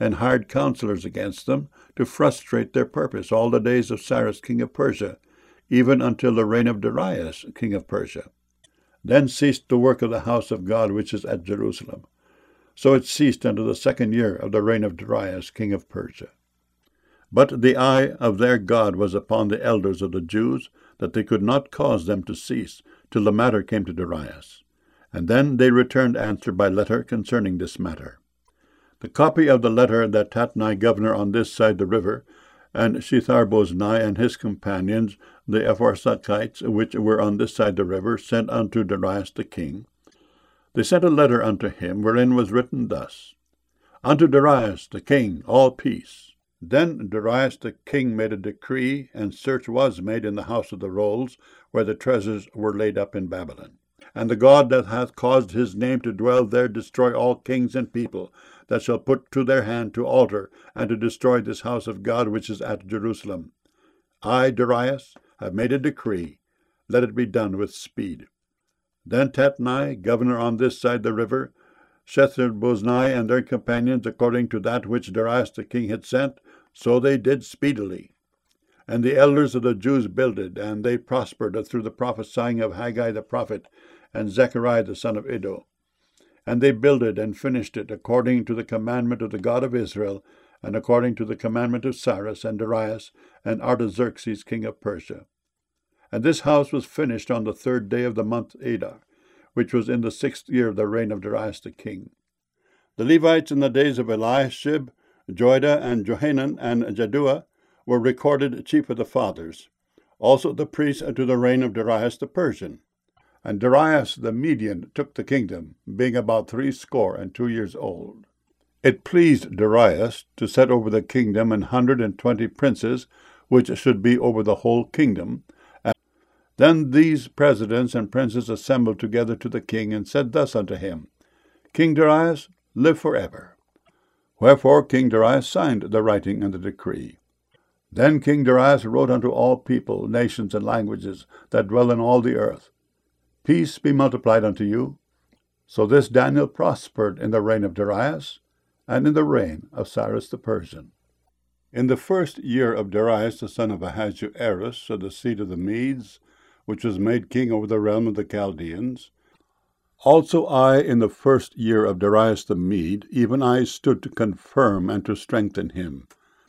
and hired counselors against them to frustrate their purpose all the days of Cyrus king of Persia, even until the reign of Darius king of Persia. Then ceased the work of the house of God which is at Jerusalem. So it ceased unto the 2nd year of the reign of Darius king of Persia. But the eye of their God was upon the elders of the Jews, that they could not cause them to cease, till the matter came to Darius. And then they returned answer by letter concerning this matter. The copy of the letter that Tatnai, governor on this side the river, and Shethar-boznai and his companions, the Apharsachites, which were on this side the river, sent unto Darius the king. They sent a letter unto him, wherein was written thus: Unto Darius the king, all peace. Then Darius the king made a decree, and search was made in the house of the rolls, where the treasures were laid up in Babylon. And the God that hath caused his name to dwell there destroy all kings and people that shall put to their hand to alter and to destroy this house of God which is at Jerusalem. I, Darius, have made a decree. Let it be done with speed. Then Tatnai, governor on this side the river, Shethar-boznai and their companions, according to that which Darius the king had sent, so they did speedily. And the elders of the Jews builded, and they prospered through the prophesying of Haggai the prophet and Zechariah the son of Iddo. And they builded and finished it according to the commandment of the God of Israel, and according to the commandment of Cyrus and Darius and Artaxerxes king of Persia. And this house was finished on the 3rd day of the month Adar, which was in the 6th year of the reign of Darius the king. The Levites in the days of Eliashib, Joiada, and Johanan, and Jaddua were recorded chief of the fathers, also the priests unto the reign of Darius the Persian. And Darius the Median took the kingdom, being about 62 years old. It pleased Darius to set over the kingdom 120 princes, which should be over the whole kingdom. And then these presidents and princes assembled together to the king, and said thus unto him, King Darius, live forever. Wherefore King Darius signed the writing and the decree. Then King Darius wrote unto all people, nations, and languages that dwell in all the earth, Peace be multiplied unto you. So this Daniel prospered in the reign of Darius, and in the reign of Cyrus the Persian. In the 1st year of Darius the son of Ahasuerus, of the seed of the Medes, which was made king over the realm of the Chaldeans, also I, in the 1st year of Darius the Mede, even I stood to confirm and to strengthen him.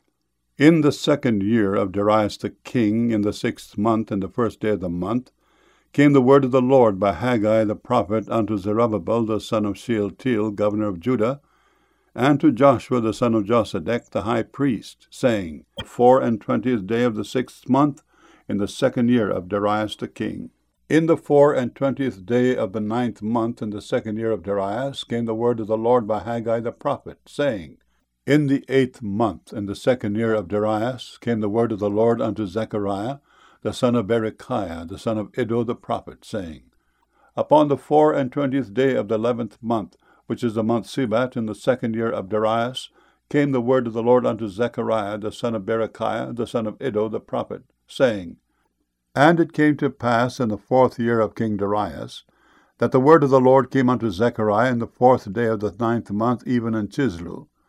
In the 2nd year of Darius the king, in the 6th month, and the 1st day of the month, came the word of the Lord by Haggai the prophet unto Zerubbabel the son of Shealtiel, governor of Judah, and to Joshua the son of Josedech the high priest, saying, 24th day of the 6th month, in the 2nd year of Darius the king. In the 24th day of the 9th month, in the 2nd year of Darius, came the word of the Lord by Haggai the prophet, saying, In the 8th month, in the 2nd year of Darius, came the word of the Lord unto Zechariah, the son of Berechiah, the son of Iddo the prophet, saying, Upon the 24th day of the 11th month, which is the month Sebat, in the 2nd year of Darius, came the word of the Lord unto Zechariah, the son of Berechiah, the son of Iddo the prophet, saying, And it came to pass in the 4th year of King Darius, that the word of the Lord came unto Zechariah in the 4th day of the 9th month, even in Chislu,